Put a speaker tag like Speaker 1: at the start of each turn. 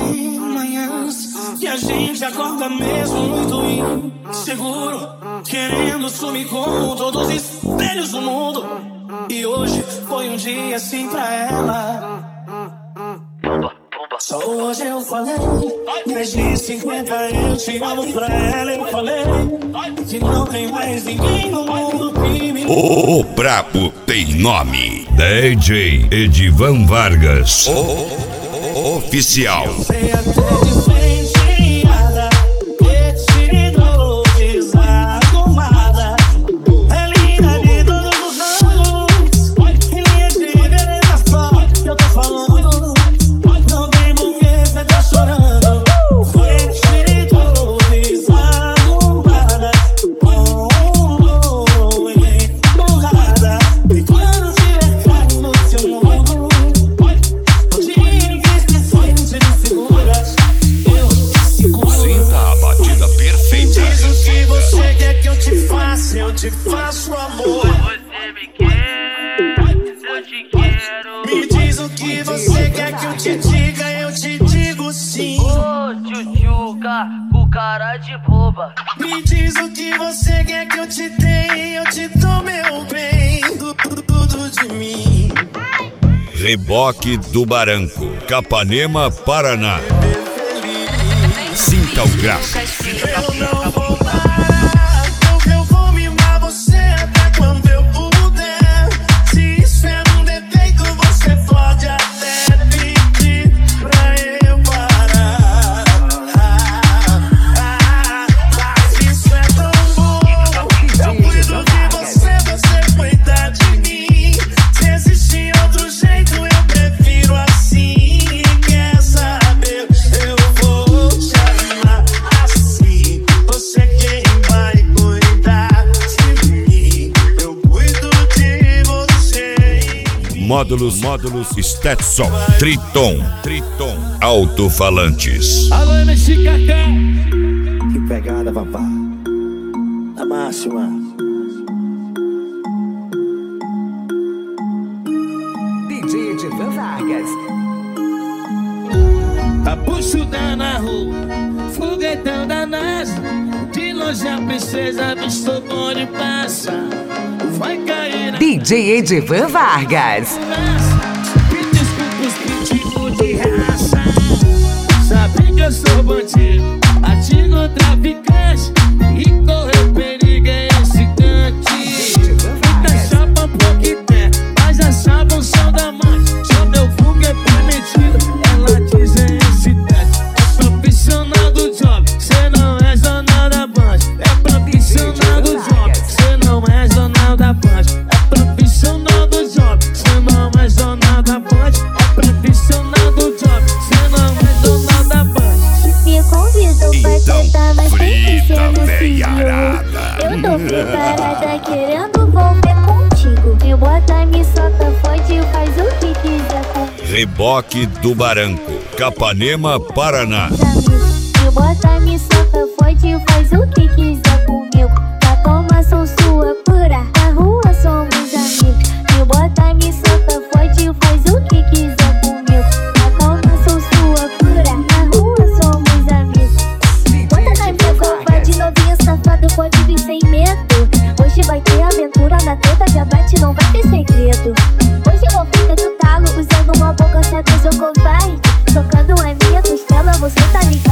Speaker 1: Tem manhãs que a gente acorda mesmo muito inseguro, querendo sumir com todos os espelhos do mundo. E hoje foi um dia assim pra ela. Só hoje eu falei, mais de 50 eu te amo pra ela. Eu falei que não tem mais ninguém no mundo que me...
Speaker 2: O brabo tem nome: DJ Edivan Vargas, oficial.
Speaker 1: Eu sei até diferenciada, que te dou desarrumada. É linda de todos os anos, e linha de beleza só que eu tô falando. Não tem porquê você tá chorando. Foi te dou desarrumada, emburrada. E quando tiver carne no seu mundo, eu te faço amor.
Speaker 3: Você me quer, eu te quero.
Speaker 1: Me diz o que você quer que eu te diga, eu te digo sim.
Speaker 3: Ô tchutchuca, com cara de boba.
Speaker 1: Me diz o que você quer que eu te dê, eu te dou meu bem, tudo de mim.
Speaker 2: Reboque do Barranco, Capanema, Paraná. Sinta o grafo.
Speaker 1: Eu não vou parar, eu vou mimar você até quando eu puder. Se isso é um defeito, você pode até pedir pra eu parar. Mas isso é tão bom. Eu cuido de você cuida de mim. Se existir outro jeito, eu prefiro assim. Quer saber? Eu vou te amar assim. Você quem vai cuidar de mim. Eu cuido de você.
Speaker 2: Módulos Stetson, Triton, alto-falantes.
Speaker 4: Alô, MC Cacá.
Speaker 5: Que pegada, papá. A máxima.
Speaker 6: DJ Edivan Vargas.
Speaker 4: Abuxuda na rua, foguetão da NASA. De longe a princesa do Estocolmo passa. Vai cair na
Speaker 6: DJ Edivan Vargas.
Speaker 4: me desculpa os pitbull de raça. Sabe que eu sou bandido, ativo traficante. E correr perigo é esse cante. Muita chapa porque tem, mas a chapa é o som da mãe. Se o meu fogo é permitido, ela diz é excitante. É profissional do job, cê não é jornal da Band. É profissional do job, cê não é jornal da Band. É profissional do job, cê não é jornal da Band. É profissional do job, cê não é jornal da Band.
Speaker 7: Me convidou pra
Speaker 2: Então,
Speaker 7: cantar, mas tem que ser
Speaker 2: frita,
Speaker 7: no
Speaker 2: veiarada.
Speaker 7: civil. Eu tô preparada, querendo volver contigo. Me bota, me solta, fode, faz o que quiser comigo.
Speaker 2: Reboque do Barranco, Capanema, Paraná.
Speaker 7: Me bota, me solta, fode, faz o que quiser comigo. Na cama sou sua pura, na rua somos amigos. Me bota, me solta, fode, faz o que quiser comigo. Na cama sou sua pura, na rua somos amigos. Bota na minha copa de novinha safada, pode vir sem medo. Hoje vai ter aventura na treta, já bate, não vai ter segredo. Hoje eu vou ficar do talo, usando uma boca certa, eu sou covarde. Tocando a minha costela, você tá ligado?